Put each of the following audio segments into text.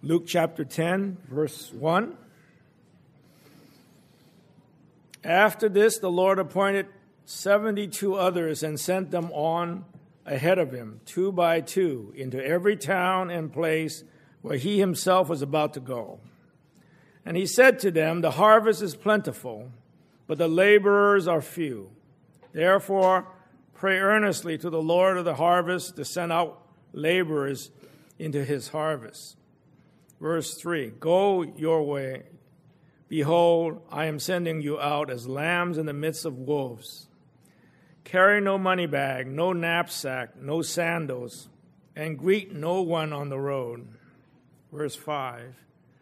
Luke chapter 10, verse 1. After this, the Lord appointed 72 others and sent them on ahead of him, 2 by 2, into every town and place where he himself was about to go. And he said to them, "The harvest is plentiful, but the laborers are few. Therefore, pray earnestly to the Lord of the harvest to send out laborers into his harvest." Verse 3, "Go your way. Behold, I am sending you out as lambs in the midst of wolves. Carry no money bag, no knapsack, no sandals, and greet no one on the road." Verse 5,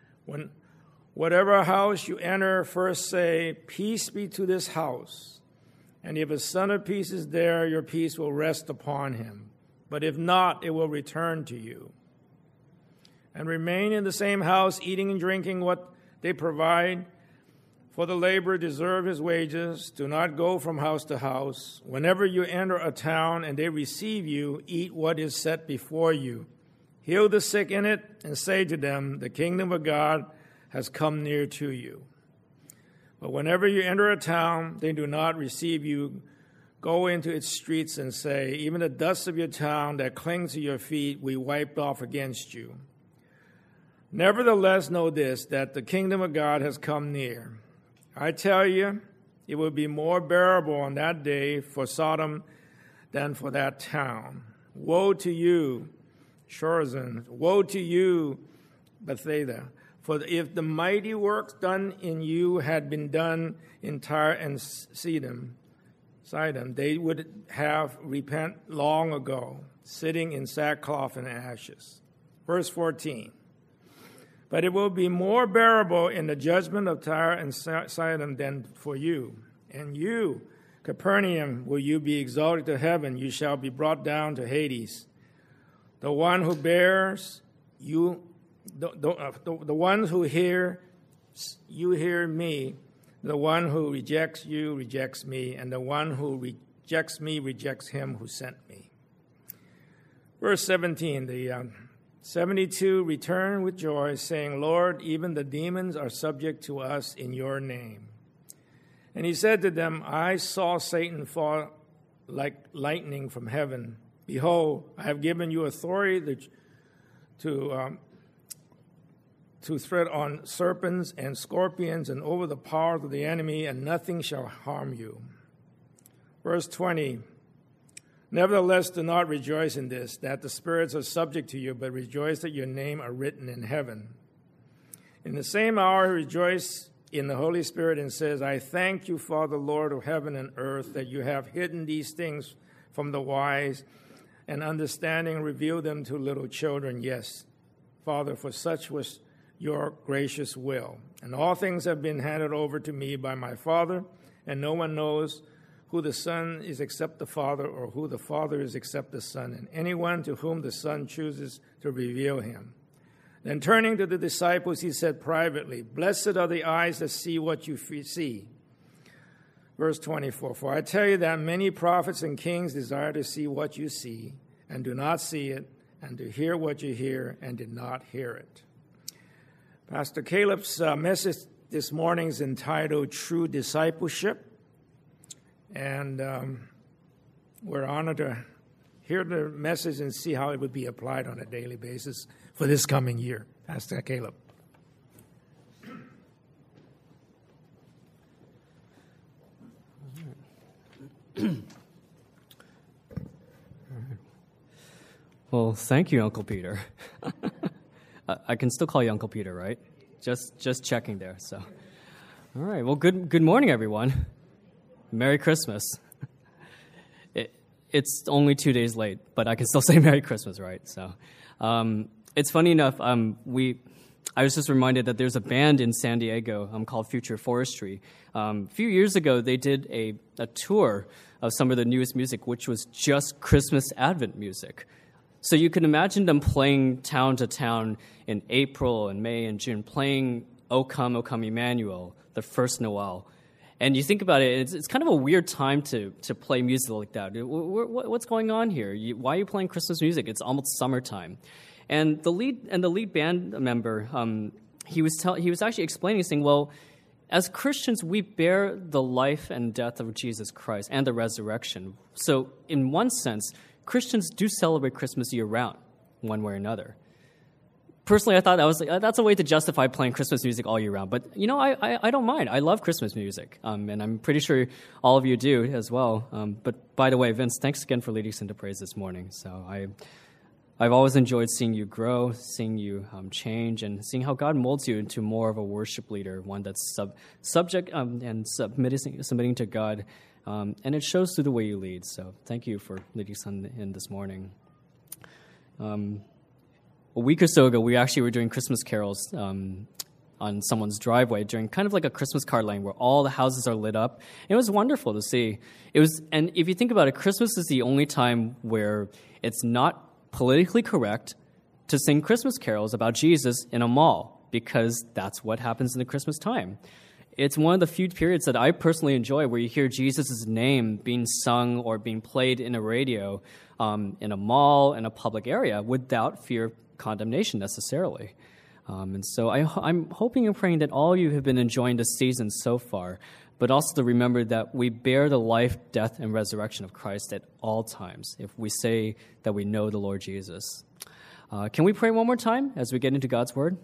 "Whatever house you enter, first say, 'Peace be to this house.' And if a son of peace is there, your peace will rest upon him. But if not, it will return to you. And remain in the same house, eating and drinking what they provide, for the laborer deserves his wages. Do not go from house to house. Whenever you enter a town and they receive you, eat what is set before you. Heal the sick in it, and say to them, 'The kingdom of God has come near to you.' But whenever you enter a town, they do not receive you. Go into its streets and say, 'Even the dust of your town that clings to your feet we wiped off against you.' Nevertheless, know this, that the kingdom of God has come near. I tell you, it will be more bearable on that day for Sodom than for that town. Woe to you, Chorazin! Woe to you, Bethsaida! For if the mighty works done in you had been done in Tyre and Sidon, they would have repented long ago, sitting in sackcloth and ashes." Verse 14. "But it will be more bearable in the judgment of Tyre and Sidon than for you. And you, Capernaum, will you be exalted to heaven? You shall be brought down to Hades. The one who bears you, the ones who hear you hear me. The one who rejects you rejects me, and the one who rejects me rejects him who sent me." Verse 17, the 72 returned with joy, saying, "Lord, even the demons are subject to us in your name." And he said to them, "I saw Satan fall like lightning from heaven. Behold, I have given you authority to tread on serpents and scorpions and over the power of the enemy, and nothing shall harm you." Verse 20, "Nevertheless, do not rejoice in this, that the spirits are subject to you, but rejoice that your name are written in heaven. In the same hour, rejoice in the Holy Spirit and says, 'I thank you, Father, Lord of heaven and earth, that you have hidden these things from the wise and understanding, revealed them to little children. Yes, Father, for such was your gracious will. And all things have been handed over to me by my Father, and no one knows who the Son is except the Father, or who the Father is except the Son, and anyone to whom the Son chooses to reveal him.' Then turning to the disciples, he said privately, 'Blessed are the eyes that see what you see.'" Verse 24, "For I tell you that many prophets and kings desire to see what you see, and do not see it, and to hear what you hear, and did not hear it." Pastor Caleb's message this morning is entitled "True Discipleship." And we're honored to hear the message and see how it would be applied on a daily basis for this coming year. Pastor Caleb. Well, thank you, Uncle Peter. I can still call you Uncle Peter, right? Just checking there. So, all right. Well, good morning, everyone. Merry Christmas. It's only 2 days late, but I can still say Merry Christmas, right? So, it's funny enough. I was just reminded that there's a band in San Diego called Future Forestry. A few years ago, they did a tour of some of the newest music, which was just Christmas Advent music. So you can imagine them playing town to town in April and May and June, playing O Come, Emmanuel, the first Noel. And you think about it, it's kind of a weird time to play music like that. What's going on here? Why are you playing Christmas music? It's almost summertime. And the lead band member, he was actually explaining, saying, well, as Christians, we bear the life and death of Jesus Christ and the resurrection. So in one sense, Christians do celebrate Christmas year-round, one way or another. Personally, I thought that's a way to justify playing Christmas music all year round. But, I don't mind. I love Christmas music, and I'm pretty sure all of you do as well. But by the way, Vince, thanks again for leading us into praise this morning. So I've always enjoyed seeing you grow, seeing you change, and seeing how God molds you into more of a worship leader, one that's subject and submitting to God. And it shows through the way you lead. So thank you for leading us in this morning. A week or so ago, we actually were doing Christmas carols on someone's driveway during kind of like a Christmas card line where all the houses are lit up. It was wonderful to see. And if you think about it, Christmas is the only time where it's not politically correct to sing Christmas carols about Jesus in a mall, because that's what happens in the Christmas time. It's one of the few periods that I personally enjoy where you hear Jesus' name being sung or being played in a radio in a mall, in a public area, without fear of condemnation necessarily. And so I'm hoping and praying that all of you have been enjoying this season so far, but also to remember that we bear the life, death, and resurrection of Christ at all times if we say that we know the Lord Jesus. Can we pray one more time as we get into God's Word?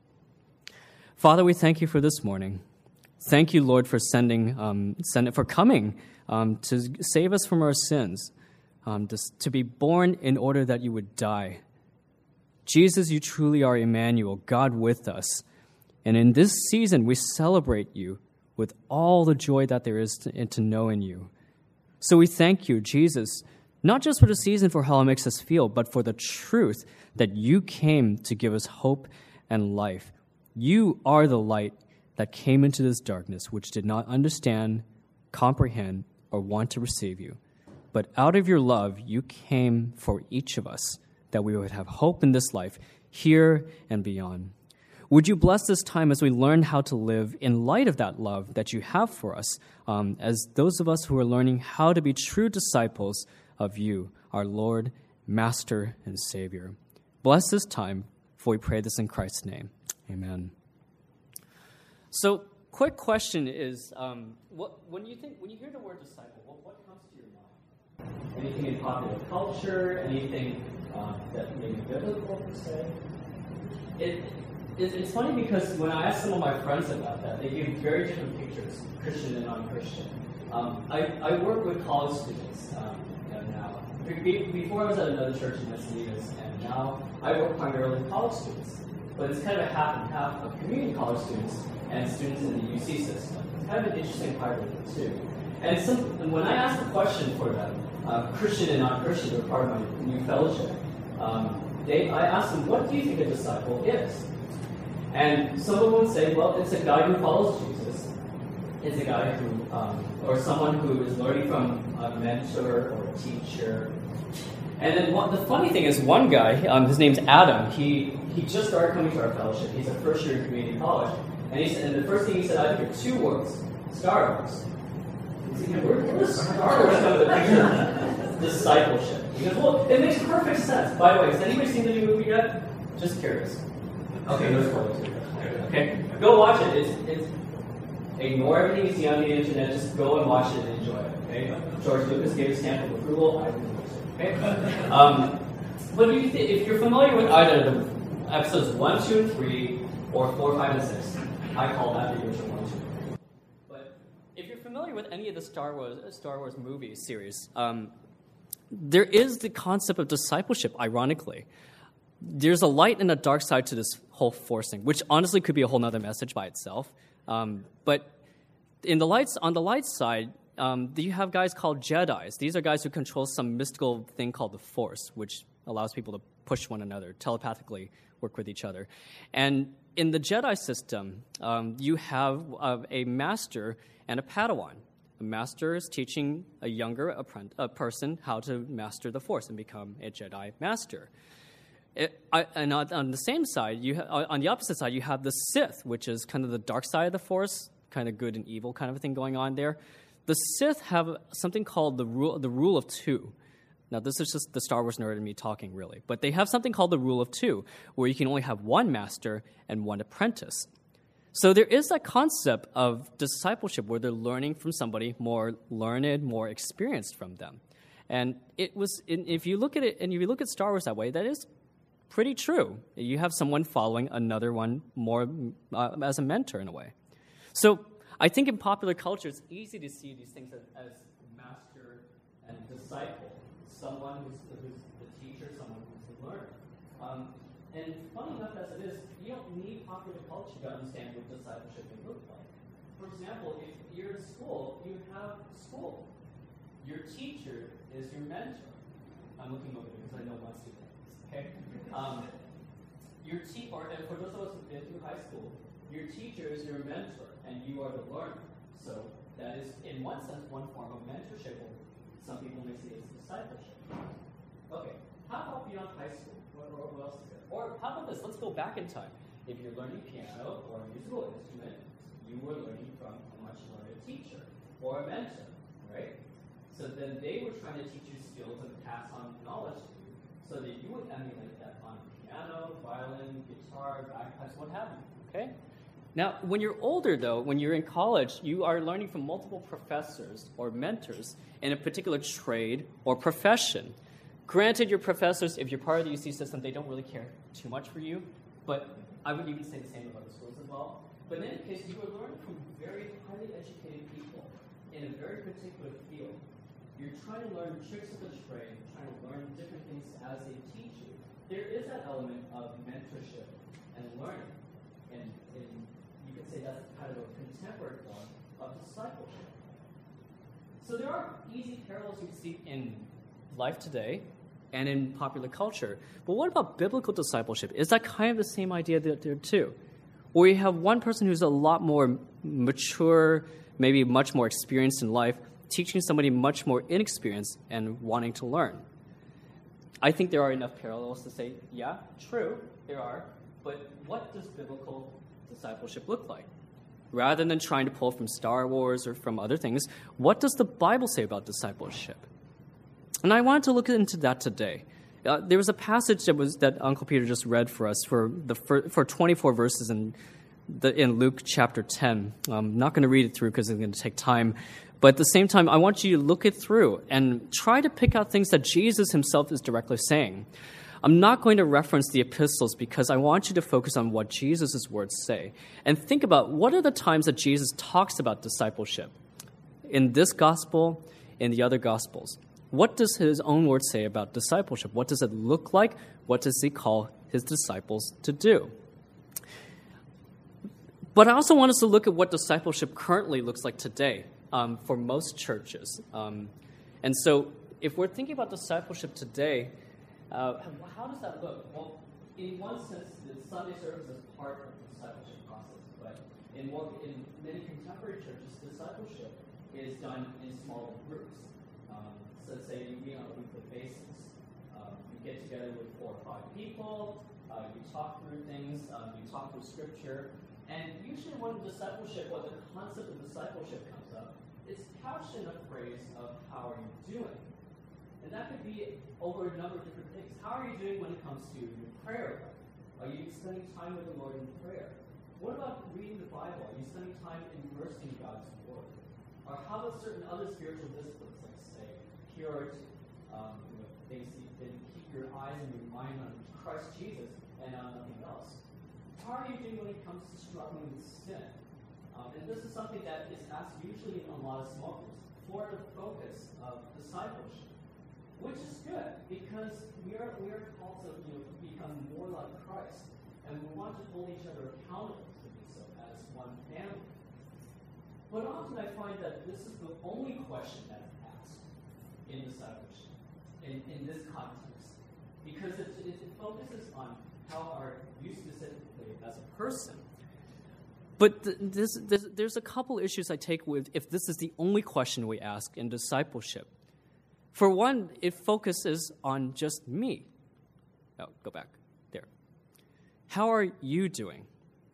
Father, we thank you for this morning. Thank you, Lord, for for coming to save us from our sins, to be born in order that you would die. Jesus, you truly are Emmanuel, God with us. And in this season, we celebrate you with all the joy that there is to know in you. So we thank you, Jesus, not just for the season for how it makes us feel, but for the truth that you came to give us hope and life. You are the light that came into this darkness, which did not understand, comprehend, or want to receive you. But out of your love, you came for each of us, that we would have hope in this life, here and beyond. Would you bless this time as we learn how to live in light of that love that you have for us, as those of us who are learning how to be true disciples of you, our Lord, Master, and Savior. Bless this time, for we pray this in Christ's name. Amen. So, quick question is, when you hear the word disciple, what comes to your mind? Anything in popular culture? Anything that may be biblical per se? It's funny because when I ask some of my friends about that, they give very different pictures, Christian and non-Christian. I work with college students now. Before I was at another church in Encinitas, and now I work primarily with college students. But it's kind of a half and half of community college students and students in the UC system. It's kind of an interesting hybrid too. And when I ask a question for them, Christian and non-Christian, they're part of my new fellowship. I ask them, what do you think a disciple is? And some of them would say, well, it's a guy who follows Jesus. It's a guy who, or someone who is learning from a mentor or a teacher. And then the funny thing is, one guy, his name's Adam, he just started coming to our fellowship. He's a first year in community college. And the first thing he said, I think, are two words: Star Wars. He's like, where does Star Wars come into the picture? Discipleship. He goes, well, it makes perfect sense. By the way, has anybody seen the new movie yet? Just curious. Okay, no spoilers. Okay, go watch it. Ignore everything you see on the internet. Just go and watch it and enjoy it. Okay. George Lucas gave a stamp of approval. I didn't use it. Okay. But if you're familiar with either the episodes 1, 2, and 3, or 4, 5, and 6, I call that the original 1, 2, and 3. But if you're familiar with any of the Star Wars movie series, there is the concept of discipleship. Ironically, there's a light and a dark side to this whole Force thing, which honestly could be a whole other message by itself. But on the light side, you have guys called Jedis. These are guys who control some mystical thing called the Force, which allows people to push one another, telepathically work with each other. And in the Jedi system, you have a master and a Padawan. A master is teaching a younger person how to master the Force and become a Jedi master. On the same side, on the opposite side, you have the Sith, which is kind of the dark side of the Force, kind of good and evil kind of thing going on there. The Sith have something called the rule of two. Now, this is just the Star Wars nerd in me talking, really. But they have something called the rule of two, where you can only have one master and one apprentice. So there is that concept of discipleship where they're learning from somebody more learned, more experienced from them. And if you look at it, and if you look at Star Wars that way, that is pretty true. You have someone following another one more as a mentor in a way. So I think in popular culture, it's easy to see these things as master and disciple. Someone who's the teacher, someone who's the learner. And funny enough as it is, you don't need popular culture to understand what discipleship can look like. For example, if you're in school, you have school. Your teacher is your mentor. I'm looking over here because I know one student. Okay? And for those of us who've been through high school, your teacher is your mentor, and you are the learner. So that is, in one sense, one form of mentorship. Some people may see it as discipleship. Okay, how about beyond high school? What else is there? Or how about this? Let's go back in time. If you're learning piano or a musical instrument, you were learning from a much learned teacher or a mentor, right? So then they were trying to teach you skills and pass on knowledge to you so that you would emulate that on piano, violin, guitar, bagpipes, what have you, okay? Now, when you're older, though, when you're in college, you are learning from multiple professors or mentors in a particular trade or profession. Granted, your professors, if you're part of the UC system, they don't really care too much for you, but I would even say the same about the schools as well. But in any case, you are learning from very highly educated people in a very particular field. You're trying to learn tricks of the trade, trying to learn different things as they teach you. There is that element of mentorship and learning, and you could say that's kind of a contemporary form of discipleship. So there are easy parallels you can see in life today and in popular culture. But what about biblical discipleship? Is that kind of the same idea there too? Where you have one person who's a lot more mature, maybe much more experienced in life, teaching somebody much more inexperienced and wanting to learn. I think there are enough parallels to say, yeah, true, there are, but what does biblical discipleship look like? Rather than trying to pull from Star Wars or from other things, what does the Bible say about discipleship? And I wanted to look into that today. There was a passage that Uncle Peter just read for us for 24 verses in Luke chapter 10. I'm not going to read it through because it's going to take time. But at the same time, I want you to look it through and try to pick out things that Jesus himself is directly saying. I'm not going to reference the epistles because I want you to focus on what Jesus' words say. And think about what are the times that Jesus talks about discipleship in this gospel, in the other gospels. What does his own words say about discipleship? What does it look like? What does he call his disciples to do? But I also want us to look at what discipleship currently looks like today for most churches. And so if we're thinking about discipleship today, how does that look? Well, in one sense, the Sunday service is part of the discipleship process. But in many contemporary churches, discipleship is done in smaller groups. So let's say you meet on a weekly basis. You get together with 4 or 5 people. You talk through things. You talk through scripture. And usually when discipleship, or the concept of discipleship comes up, it's couched in a phrase of how are you doing? And that could be over a number of different things. How are you doing when it comes to your prayer life? Are you spending time with the Lord in prayer? What about reading the Bible? Are you spending time immersed in God's Word? Or how about certain other spiritual disciplines, like, say, purity, things that keep your eyes and your mind on Christ Jesus and on nothing else? How are you doing when it comes to struggling with sin? And this is something that is asked usually in a lot of small groups for the focus of discipleship, which is good because we are called to become more like Christ, and we want to hold each other accountable to do so as one family. But often I find that this is the only question that is asked in discipleship, in this context, because it focuses on how are you specifically as a person. But there's a couple issues I take with if this is the only question we ask in discipleship. For one, it focuses on just me. Oh, go back. There. How are you doing?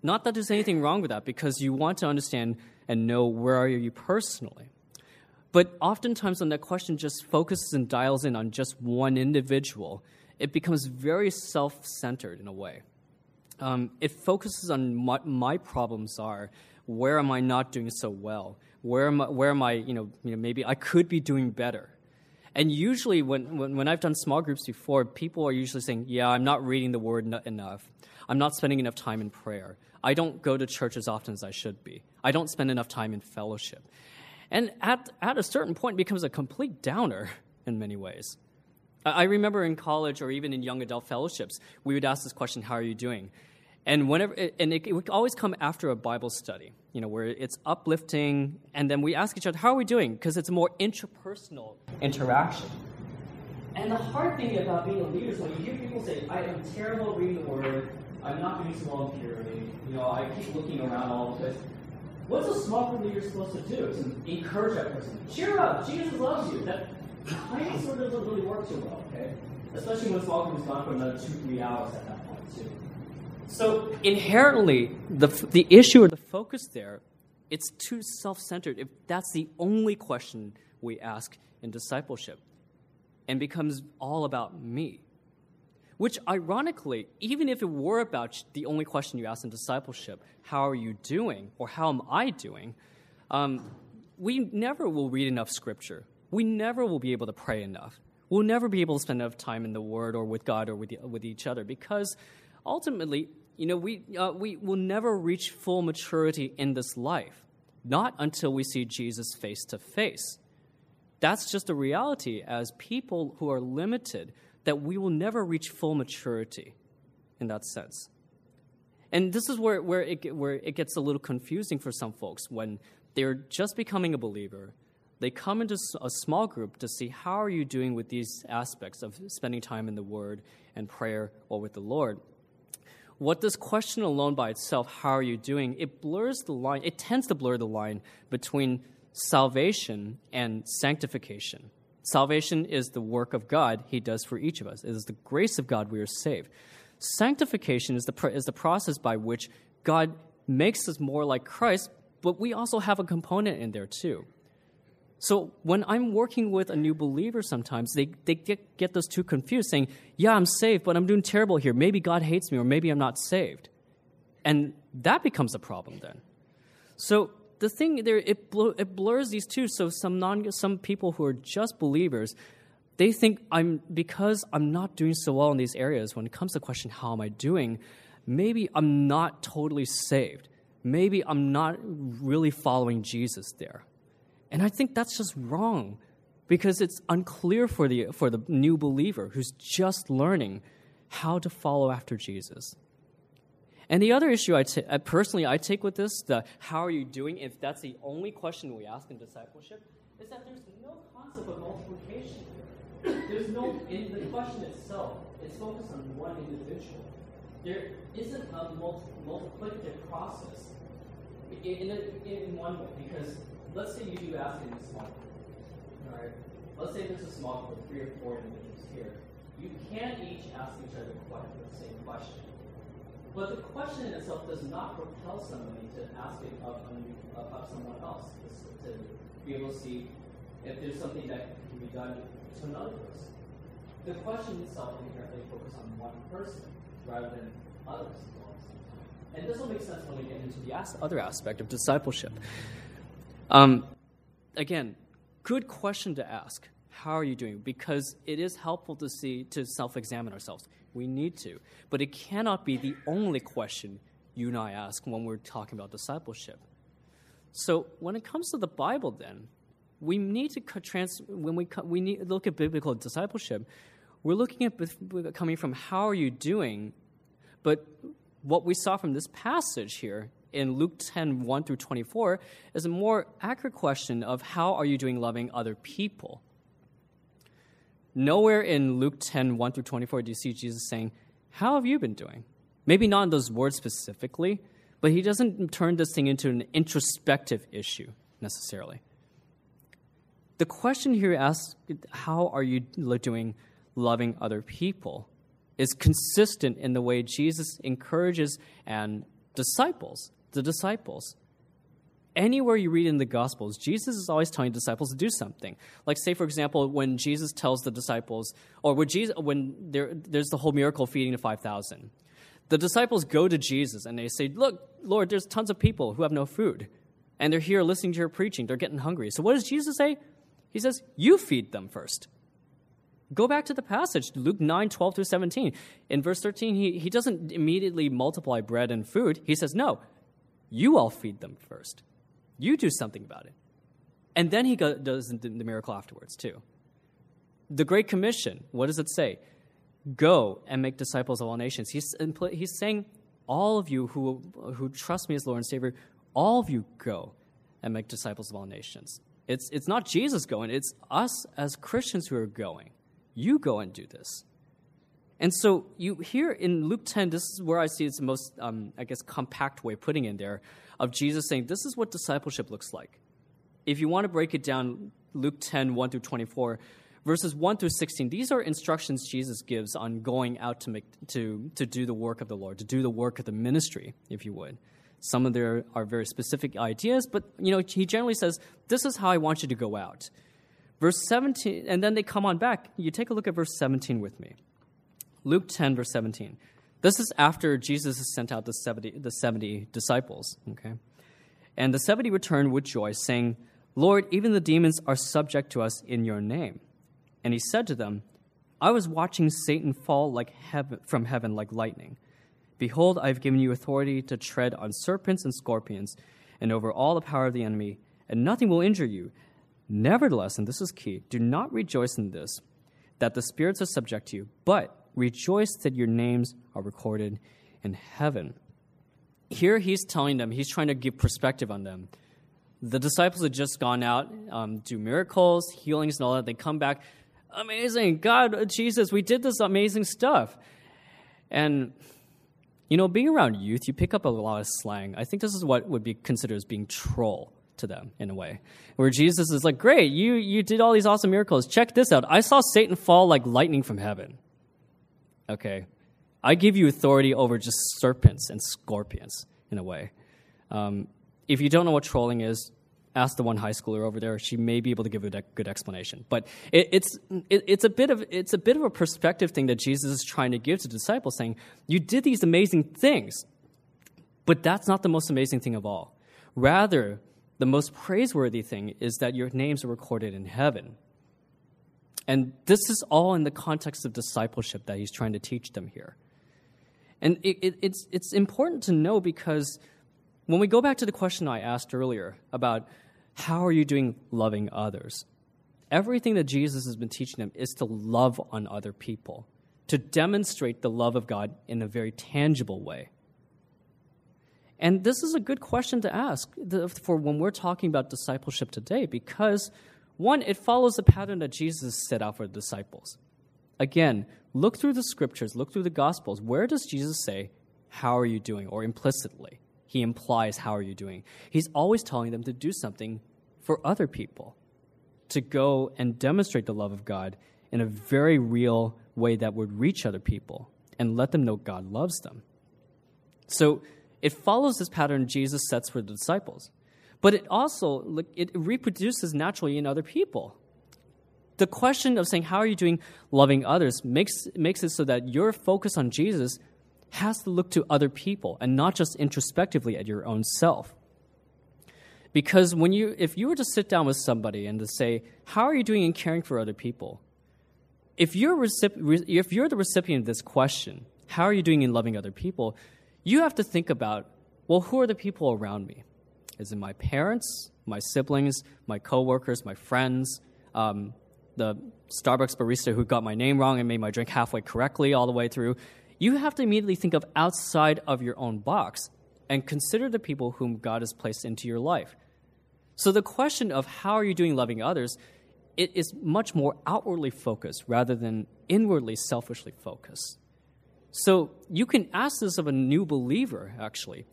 Not that there's anything wrong with that, because you want to understand and know where are you personally. But oftentimes when that question just focuses and dials in on just one individual, it becomes very self-centered in a way. It focuses on what my problems are. Where am I not doing so well? Where am I, maybe I could be doing better. And usually when I've done small groups before, people are usually saying, yeah, I'm not reading the Word enough. I'm not spending enough time in prayer. I don't go to church as often as I should be. I don't spend enough time in fellowship. And at a certain point, it becomes a complete downer in many ways. I remember in college or even in young adult fellowships, we would ask this question, how are you doing? And it would always come after a Bible study, where it's uplifting, and then we ask each other, how are we doing? Because it's a more interpersonal interaction. And the hard thing about being a leader is when you hear people say, I am terrible at reading the Word, I'm not doing so well in purity, I keep looking around all the place. What's a small group leader supposed to do? To encourage that person. Cheer up, Jesus loves you. That kind of sort of doesn't really work too well, okay? Especially when small group has gone for another 2-3 hours at that point, too. So inherently, the issue or the focus there, it's too self-centered if that's the only question we ask in discipleship, and becomes all about me. Which, ironically, even if it were about the only question you ask in discipleship, how are you doing, or how am I doing, we never will read enough Scripture. We never will be able to pray enough. We'll never be able to spend enough time in the Word or with God or with each other, because ultimately, we will never reach full maturity in this life, not until we see Jesus face to face. That's just a reality as people who are limited, that we will never reach full maturity in that sense. And this is where it gets a little confusing for some folks when they're just becoming a believer. They come into a small group to see how are you doing with these aspects of spending time in the Word and prayer or with the Lord. What this question alone by itself, how are you doing, it blurs the line, it tends to blur the line between salvation and sanctification. Salvation is the work of God He does for each of us. It is the grace of God we are saved. Sanctification is the process by which God makes us more like Christ, but we also have a component in there too. So when I'm working with a new believer sometimes, they get those two confused, saying, yeah, I'm saved, but I'm doing terrible here. Maybe God hates me, or maybe I'm not saved. And that becomes a problem then. So the thing there, it blurs these two. So some people who are just believers, they think because I'm not doing so well in these areas, when it comes to the question, how am I doing, maybe I'm not totally saved. Maybe I'm not really following Jesus there. And I think that's just wrong, because it's unclear for the new believer who's just learning how to follow after Jesus. And the other issue I take with this, the how are you doing, if that's the only question we ask in discipleship, is that there's no concept of multiplication. There's no, in the question itself, it's focused on one individual. There isn't a multiplicative process in one way, because let's say you do ask in a small group, all right? Let's say there's a small group, 3 or 4 individuals here. You can't each ask each other quite the same question. But the question in itself does not propel somebody to ask it of someone else, to be able to see if there's something that can be done to another person. The question itself inherently focuses on one person rather than others as well at the same time. And this will make sense when we get into the other aspect of discipleship. Again, good question to ask. How are you doing? Because it is helpful to self-examine ourselves. We need to. But it cannot be the only question you and I ask when we're talking about discipleship. So when it comes to the Bible then, we need to look at biblical discipleship, we're looking at coming from how are you doing, but what we saw from this passage here in Luke 10, 1 through 24, is a more accurate question of how are you doing loving other people. Nowhere in Luke 10, 1 through 24 do you see Jesus saying, how have you been doing? Maybe not in those words specifically, but he doesn't turn this thing into an introspective issue necessarily. The question here asks, how are you doing loving other people, is consistent in the way Jesus encourages and disciples, the disciples. Anywhere you read in the Gospels, Jesus is always telling disciples to do something. Like, say, for example, when Jesus tells the disciples, or when there's the whole miracle feeding the 5,000, the disciples go to Jesus and they say, look, Lord, there's tons of people who have no food, and they're here listening to your preaching. They're getting hungry. So what does Jesus say? He says, you feed them first. Go back to the passage, Luke 9:12 through 17. In verse 13, he doesn't immediately multiply bread and food. He says, no, you all feed them first. You do something about it. And then he does the miracle afterwards, too. The Great Commission, what does it say? Go and make disciples of all nations. He's saying, all of you who trust me as Lord and Savior, all of you go and make disciples of all nations. It's not Jesus going, it's us as Christians who are going. You go and do this. And so you hear in Luke 10, this is where I see it's the most, compact way of putting in there, of Jesus saying, this is what discipleship looks like. If you want to break it down, Luke 10, 1 through 24, verses 1 through 16, these are instructions Jesus gives on going out to do the work of the Lord, to do the work of the ministry, if you would. Some of there are very specific ideas, but he generally says, this is how I want you to go out. Verse 17, and then they come on back. You take a look at verse 17 with me. Luke 10, verse 17. This is after Jesus has sent out the 70 disciples. Okay, and the 70 returned with joy, saying, Lord, even the demons are subject to us in your name. And he said to them, I was watching Satan fall from heaven like lightning. Behold, I have given you authority to tread on serpents and scorpions, and over all the power of the enemy, and nothing will injure you. Nevertheless, and this is key, do not rejoice in this, that the spirits are subject to you, but rejoice that your names are recorded in heaven. Here he's telling them, he's trying to give perspective on them. The disciples had just gone out, do miracles, healings, and all that. They come back, amazing, God, Jesus, we did this amazing stuff. And, being around youth, you pick up a lot of slang. I think this is what would be considered as being troll to them, in a way. Where Jesus is like, great, you did all these awesome miracles. Check this out. I saw Satan fall like lightning from heaven. Okay, I give you authority over just serpents and scorpions, in a way. If you don't know what trolling is, ask the one high schooler over there. She may be able to give you a good explanation. But it's a bit of a perspective thing that Jesus is trying to give to disciples, saying, you did these amazing things, but that's not the most amazing thing of all. Rather, the most praiseworthy thing is that your names are recorded in heaven. And this is all in the context of discipleship that he's trying to teach them here. And it's important to know, because when we go back to the question I asked earlier about how are you doing loving others, everything that Jesus has been teaching them is to love on other people, to demonstrate the love of God in a very tangible way. And this is a good question to ask for when we're talking about discipleship today, because one, it follows the pattern that Jesus set out for the disciples. Again, look through the scriptures, look through the Gospels. Where does Jesus say, how are you doing? Or implicitly, he implies, how are you doing? He's always telling them to do something for other people, to go and demonstrate the love of God in a very real way that would reach other people and let them know God loves them. So it follows this pattern Jesus sets for the disciples. But it also, it reproduces naturally in other people. The question of saying, how are you doing loving others, makes it so that your focus on Jesus has to look to other people and not just introspectively at your own self. Because if you were to sit down with somebody and to say, how are you doing in caring for other people? If you're the recipient of this question, how are you doing in loving other people, you have to think about, well, who are the people around me? Is it my parents, my siblings, my coworkers, my friends, the Starbucks barista who got my name wrong and made my drink halfway correctly all the way through? You have to immediately think of outside of your own box and consider the people whom God has placed into your life. So the question of how are you doing loving others, it is much more outwardly focused rather than inwardly selfishly focused. So you can ask this of a new believer, actually,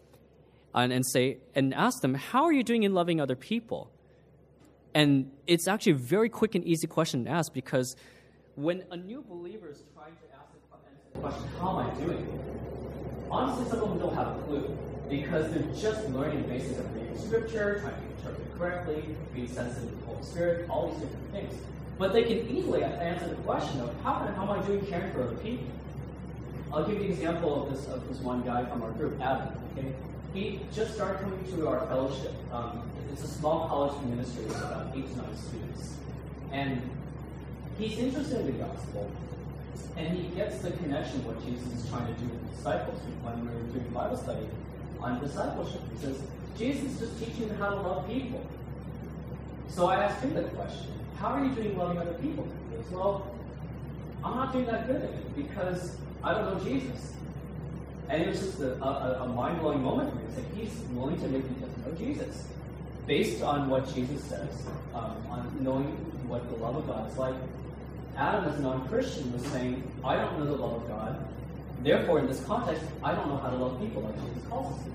and ask them, how are you doing in loving other people? And it's actually a very quick and easy question to ask, because when a new believer is trying to ask the question, how am I doing? Honestly, some of them don't have a clue. because they're just learning the basics of reading Scripture, trying to interpret it correctly, being sensitive to the Holy Spirit, all these different things. But they can easily answer the question of how am I doing caring for other people? I'll give you an example of this one guy from our group, Adam. Okay, he just started coming to our fellowship. It's a small college ministry with about 8 to 9 students, and he's interested in the gospel, and he gets the connection what Jesus is trying to do with disciples. When we were doing Bible study on discipleship, he says Jesus is just teaching them how to love people. So I asked him the question, how are you doing loving other people? He goes, well, I'm not doing that good at it because I don't know Jesus. And it was just a mind-blowing moment for me. It's like he's willing to make me get to know Jesus. Based on what Jesus says, on knowing what the love of God is like, Adam, as a non-Christian, was saying, I don't know the love of God. Therefore, in this context, I don't know how to love people like Jesus calls us to.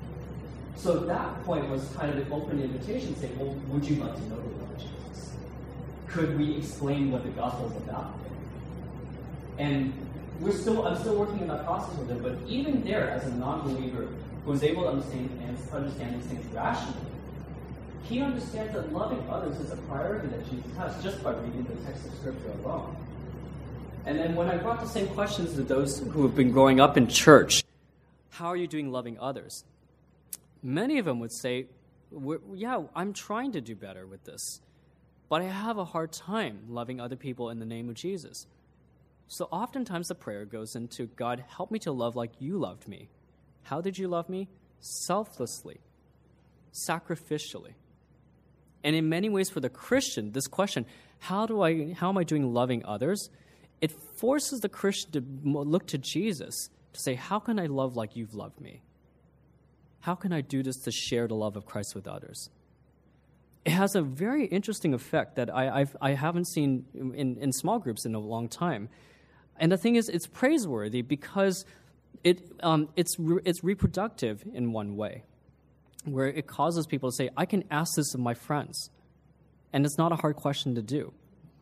So that point was kind of an open invitation, saying, well, would you like to know the love of Jesus? Could we explain what the gospel is about? And I'm still working in that process with him, but even there, as a non-believer who is able to understand these things rationally, he understands that loving others is a priority that Jesus has just by reading the text of Scripture alone. And then when I brought the same questions to those who have been growing up in church, how are you doing loving others? Many of them would say, yeah, I'm trying to do better with this, but I have a hard time loving other people in the name of Jesus. So oftentimes the prayer goes into, God, help me to love like you loved me. How did you love me? Selflessly, sacrificially. And in many ways for the Christian, this question, how am I doing loving others? It forces the Christian to look to Jesus to say, how can I love like you've loved me? How can I do this to share the love of Christ with others? It has a very interesting effect that I haven't seen in small groups in a long time. And the thing is, it's praiseworthy because it's reproductive in one way, where it causes people to say, I can ask this of my friends. And it's not a hard question to do.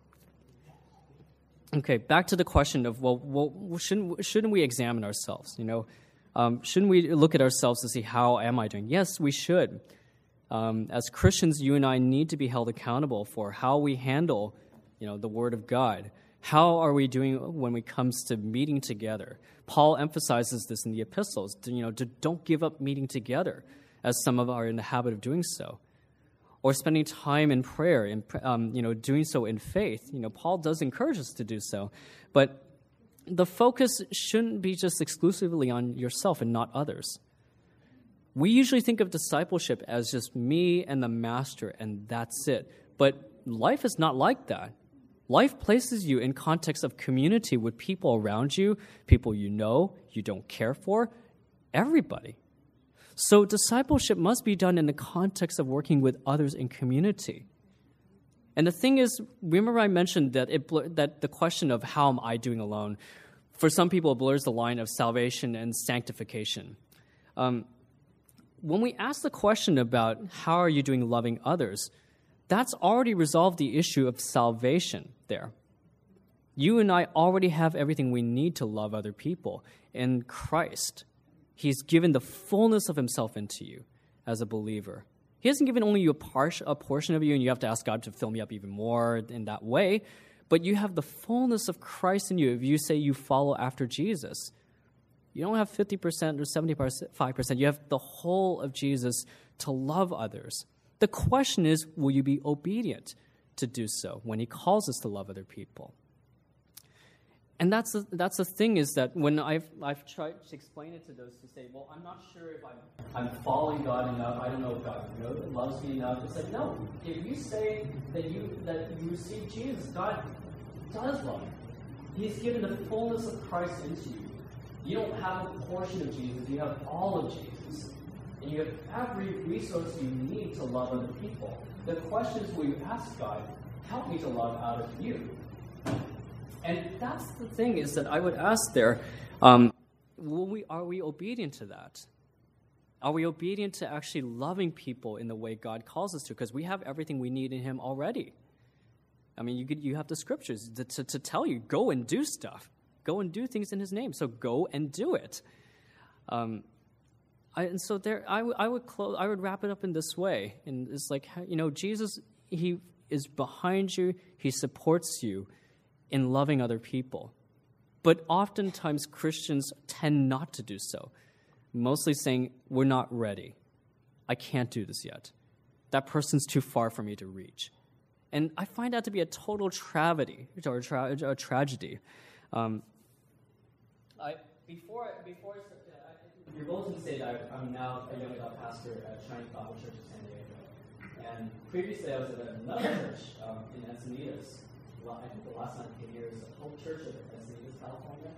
Okay, back to the question of, shouldn't we examine ourselves? Shouldn't we look at ourselves to see, how am I doing? Yes, we should. As Christians, you and I need to be held accountable for how we handle, the Word of God. How are we doing when it comes to meeting together? Paul emphasizes this in the epistles. Don't give up meeting together, as some of us are in the habit of doing so, or spending time in prayer and doing so in faith. Paul does encourage us to do so, but the focus shouldn't be just exclusively on yourself and not others. We usually think of discipleship as just me and the master, and that's it. But life is not like that. Life places you in context of community with people around you, people you don't care for, everybody. So discipleship must be done in the context of working with others in community. And the thing is, remember I mentioned that that the question of how am I doing alone, for some people it blurs the line of salvation and sanctification. When we ask the question about how are you doing loving others, that's already resolved the issue of salvation there. You and I already have everything we need to love other people in Christ. He's given the fullness of himself into you as a believer. He hasn't given only you a portion of you, and you have to ask God to fill me up even more in that way, but you have the fullness of Christ in you if you say you follow after Jesus. You don't have 50% or 75%. You have the whole of Jesus to love others. The question is, will you be obedient to do so when he calls us to love other people? And that's the thing, is that when I've tried to explain it to those who say, well, I'm not sure if I'm following God enough, I don't know if God loves me enough. It's like, no, if you say that you receive Jesus, God does love you. He's given the fullness of Christ into you. You don't have a portion of Jesus, you have all of Jesus. And you have every resource you need to love other people. The question is, will you ask God, help me to love out of you? And that's the thing, is that I would ask there, are we obedient to that? Are we obedient to actually loving people in the way God calls us to? Because we have everything we need in him already. I mean, you have the scriptures to tell you, go and do stuff. Go and do things in his name. So go and do it. I would wrap it up in this way, and it's like, Jesus, he is behind you, he supports you in loving other people. But oftentimes Christians tend not to do so, mostly saying, we're not ready. I can't do this yet. That person's too far for me to reach. And I find that to be a total tragedy. You're both to say that I'm now a young adult pastor at Chinese Bible Church in San Diego. And previously I was at another church in Encinitas. Well, I think the last time I came here was the Hope Church of Encinitas, California.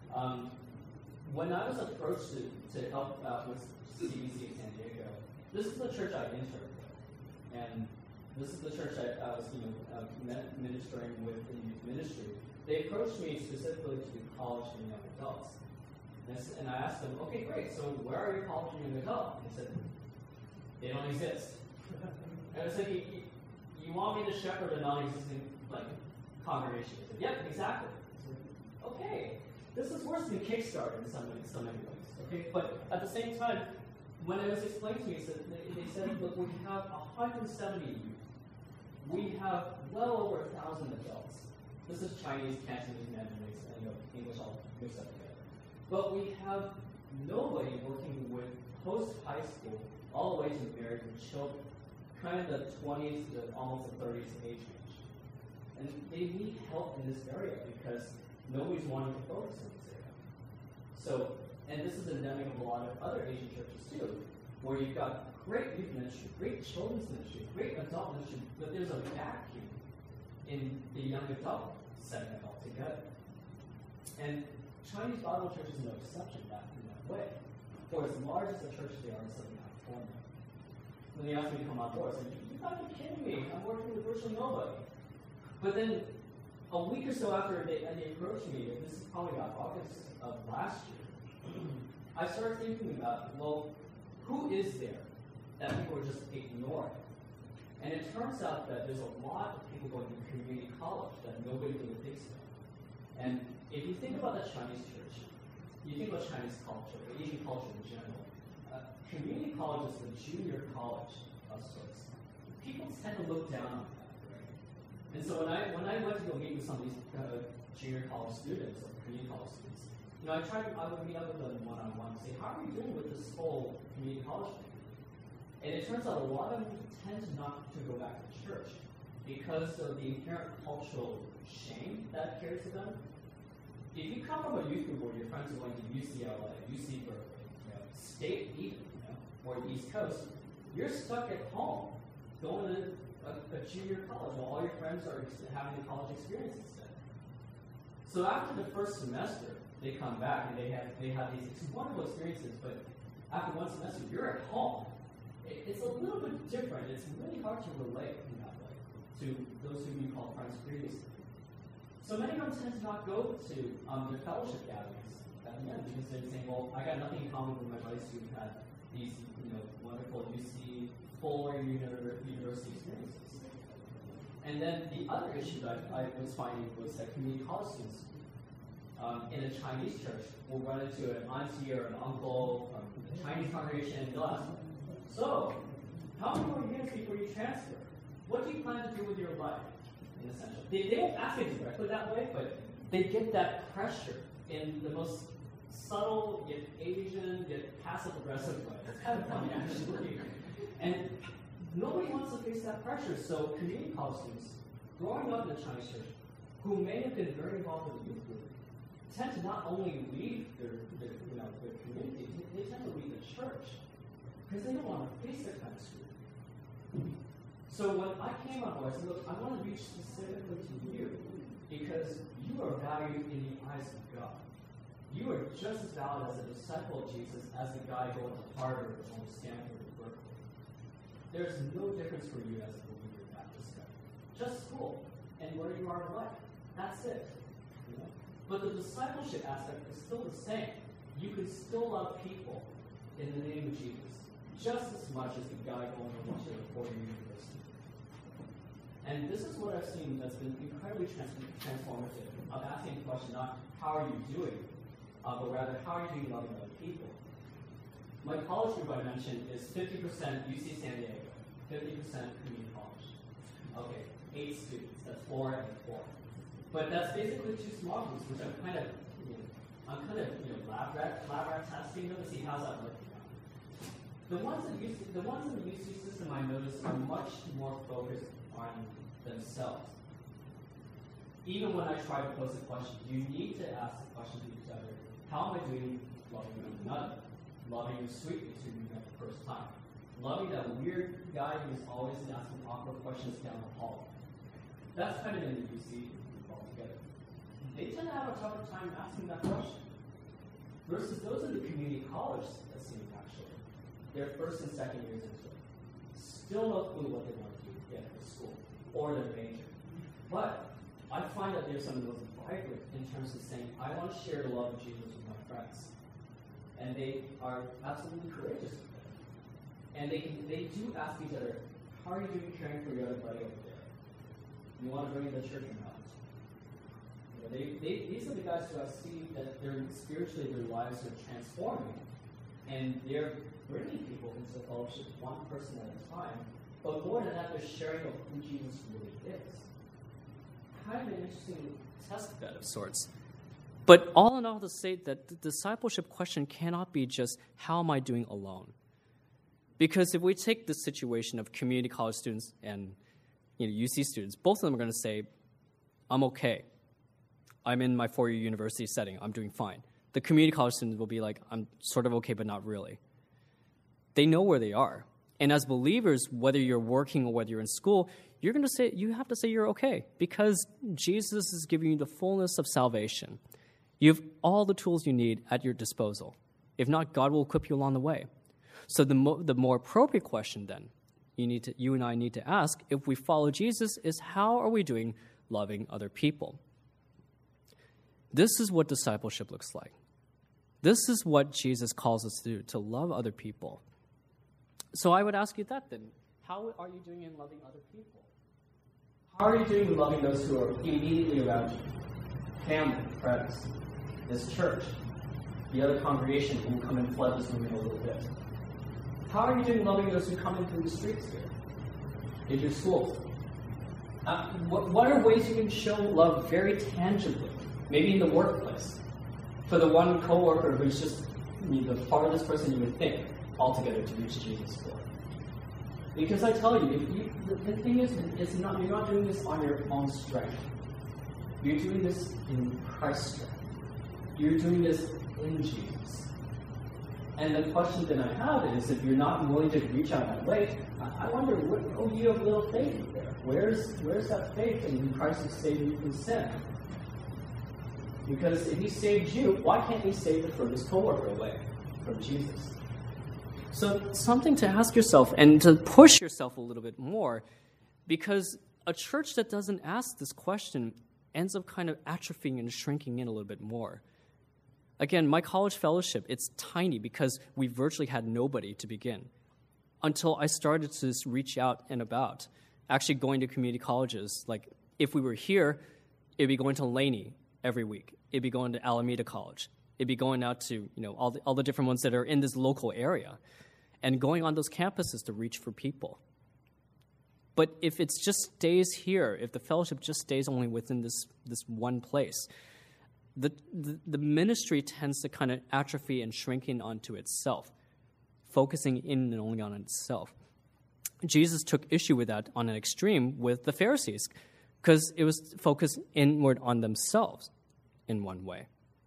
When I was approached to help out with CBC in San Diego, this is the church I interned with. And this is the church I was ministering with in youth ministry. They approached me specifically to do college and young adults. And I asked them, okay, great, so where are your college and young adults? They said, they don't exist. And I was like, you want me to shepherd a non-existing congregation? They said, yep, exactly. Said, okay, this is worse than Kickstarter in so many ways. Okay, but at the same time, when it was explained to me, they said, look, we have 170 youth. We have well over 1,000 adults. This is Chinese, Cantonese, Mandarin, and English all mixed up together. But we have nobody working with post-high school all the way to married with children, kind of the 20s to almost the 30s age range. And they need help in this area because nobody's wanting to focus in this area. So, and this is endemic of a lot of other Asian churches too, where you've got great youth ministry, great children's ministry, great adult ministry, but there's a vacuum in the young adult segment altogether. And Chinese Bible Church is no exception in that way. For as large as the church they are in Southern California. When they asked me to come on board, I said, you gotta be kidding me. I'm working with virtually nobody. But then a week or so after they approached me, and this is probably about August of last year, I started thinking about, well, who is there that people are just ignoring? And it turns out that there's a lot of people going to community college that nobody really thinks about. And if you think about the Chinese church, you think about Chinese culture, or Asian culture in general, community college is the junior college of sorts. People tend to look down on that, right? And so when I went to go meet with some of these junior college students or community college students, I would meet up with them one-on-one and say, how are you doing with this whole community college thing? And it turns out a lot of them tend not to go back to church because of the inherent cultural shame that carries to them. If you come from a youth group where your friends are going to UCLA, UC Berkeley, State even, or the East Coast, you're stuck at home going to a junior college while all your friends are having a college experience instead. So after the first semester, they come back and they have these wonderful experiences, but after one semester, you're at home. It's a little bit different. It's really hard to relate in that way to those who you call friends previously. So many of them tend to not go to their fellowship gatherings at the end because they're saying, well, I got nothing in common with my buddies who had these wonderful UC full university experiences. And then the other issue that I was finding was that community college students in a Chinese church will run into an auntie or an uncle from the Chinese congregation and they'll ask them, so, how many more years before you transfer? What do you plan to do with your life? In essential. They won't ask it directly that way, but they get that pressure in the most subtle, yet Asian, yet passive-aggressive way. It's kind of funny, actually. And nobody wants to face that pressure. So community college students, growing up in the Chinese church, who may have been very involved in the youth group, tend to not only leave their community, they tend to leave the church because they don't want to face that kind of scrutiny. So when I came on board, I said, look, I want to reach specifically to you because you are valued in the eyes of God. You are just as valid as a disciple of Jesus as the guy going to Harvard or Stanford or Berkeley. There's no difference for you as a believer at this guy. Just school and where you are in life. That's it. But the discipleship aspect is still the same. You can still love people in the name of Jesus just as much as the guy going over to Fordham University. And this is what I've seen that's been incredibly transformative of asking the question not how are you doing, but rather how are you doing loving other people. My college group I mentioned is 50% UC San Diego, 50% community college. Okay, 8 students. That's 4 and 4. But that's basically 2 small groups, which I'm kind of lab rat testing them to see how's that working out. The ones in the UC system I noticed are much more focused on themselves. Even when I try to pose a question, you need to ask the question to each other: how am I doing loving one another? Loving you sweetly to you at the first time. Loving that weird guy who's always asking awkward questions down the hall. That's kind of in the UC altogether. They tend to have a tougher time asking that question. Versus those in the community college scene, actually. They're first and second years into it. Still no clue what they want to do yet for school or their major. But I find that there's some of those vibrant in terms of saying, I want to share the love of Jesus with my friends. And they are absolutely courageous with it. And they do ask each other, how are you doing caring for your other buddy over there? You want to bring him to church or not? These are the guys who I see that they're spiritually, their lives are transforming. And they're bringing people into the fellowship, one person at a time. But more than that, they're sharing of who Jesus really is. Kind of an interesting test bed of sorts. But all in all, to say that the discipleship question cannot be just, how am I doing alone? Because if we take the situation of community college students and UC students, both of them are going to say, I'm okay. I'm in my 4-year university setting. I'm doing fine. The community college students will be like, I'm sort of okay, but not really. They know where they are. And as believers, whether you're working or whether you're in school, you have to say you're okay, because Jesus is giving you the fullness of salvation. You have all the tools you need at your disposal. If not, God will equip you along the way. So the more appropriate question then you and I need to ask, if we follow Jesus, is how are we doing loving other people? This is what discipleship looks like. This is what Jesus calls us to do, to love other people. So I would ask you that then. How are you doing in loving other people? How are you doing in loving those who are immediately around you? Family, friends, this church, the other congregation who will come and flood this room in a little bit. How are you doing loving those who come in through the streets here? In your schools? What are ways you can show love very tangibly? Maybe in the workplace. For the one coworker who's just the farthest person you would think altogether to reach Jesus for. Because I tell you, the thing is, you're not doing this on your own strength. You're doing this in Christ's strength. You're doing this in Jesus. And the question that I have is, if you're not willing to reach out that way, I wonder, you have little faith there. Where's that faith in who Christ has saved you from sin? Because if he saved you, why can't he save the furthest coworker away from Jesus? So something to ask yourself and to push yourself a little bit more, because a church that doesn't ask this question ends up kind of atrophying and shrinking in a little bit more. Again, my college fellowship, it's tiny because we virtually had nobody to begin until I started to reach out and about, actually going to community colleges. Like, if we were here, it'd be going to Laney every week. It'd be going to Alameda College. It'd be going out to all the different ones that are in this local area and going on those campuses to reach for people. But if it just stays here, if the fellowship just stays only within this one place, the ministry tends to kind of atrophy and shrink in onto itself, focusing in and only on itself. Jesus took issue with that on an extreme with the Pharisees, because it was focused inward on themselves in one way.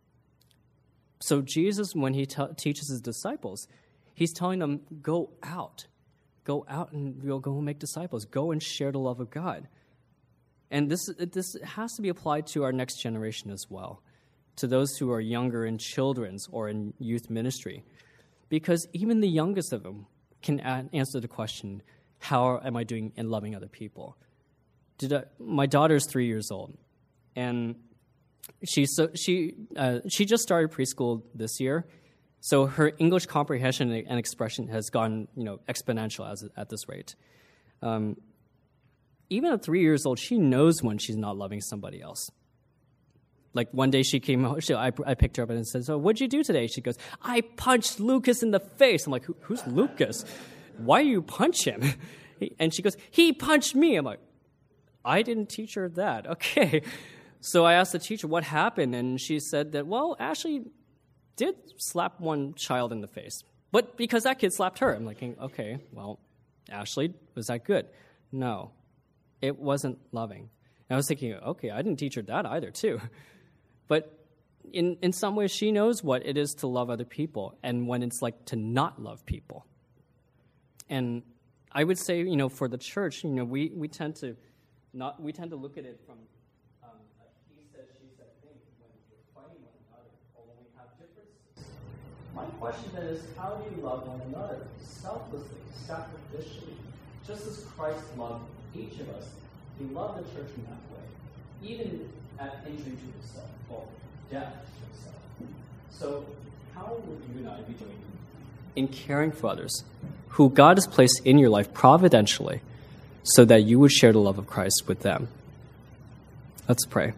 So Jesus, when he teaches his disciples, he's telling them, go out and go make disciples. Go and share the love of God. And this has to be applied to our next generation as well, to those who are younger in children's or in youth ministry. Because even the youngest of them can answer the question, how am I doing in loving other people? My daughter's 3 years old, and she just started preschool this year, so her English comprehension and expression has gone exponential at this rate. Even at 3 years old, she knows when she's not loving somebody else. Like one day she came home, I picked her up and said, "So what'd you do today?" She goes, "I punched Lucas in the face." I'm like, "Who's Lucas? Why do you punch him?" And she goes, "He punched me." I'm like, "I didn't teach her that." Okay. So I asked the teacher what happened, and she said that, well, Ashley did slap one child in the face, but because that kid slapped her. I'm like, okay, well, Ashley, was that good? No, it wasn't loving. And I was thinking, okay, I didn't teach her that either, too. But in some ways, she knows what it is to love other people and when it's like to not love people. And I would say, for the church, we tend to look at it from a he said, she said thing when we're fighting one another or when we have differences. My question then is, how do you love one another? Selflessly, sacrificially, just as Christ loved each of us. He loved the church in that way, even at injury to himself, or death to himself. So how would you and I be doing in caring for others who God has placed in your life providentially so that you would share the love of Christ with them? Let's pray.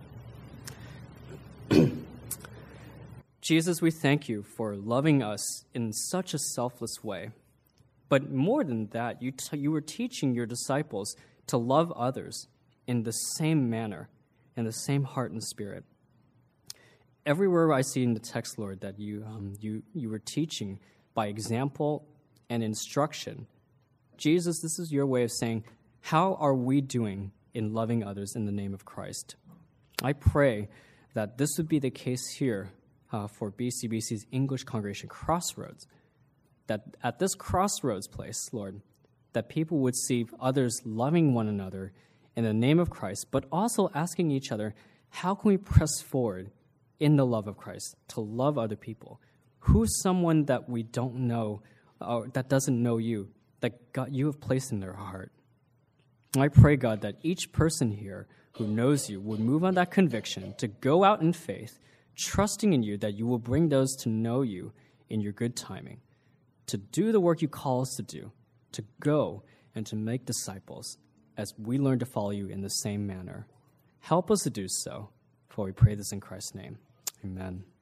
Jesus, we thank you for loving us in such a selfless way. But more than that, you were teaching your disciples to love others in the same manner, in the same heart and spirit. Everywhere I see in the text, Lord, that you were teaching by example and instruction. Jesus, this is your way of saying, how are we doing in loving others in the name of Christ? I pray that this would be the case here for BCBC's English Congregation Crossroads, that at this crossroads place, Lord, that people would see others loving one another in the name of Christ, but also asking each other, how can we press forward in the love of Christ to love other people? Who's someone that we don't know, or that doesn't know you, that God, you have placed in their heart? And I pray, God, that each person here who knows you would move on that conviction to go out in faith, trusting in you that you will bring those to know you in your good timing, to do the work you call us to do, to go and to make disciples as we learn to follow you in the same manner. Help us to do so, for we pray this in Christ's name. Amen.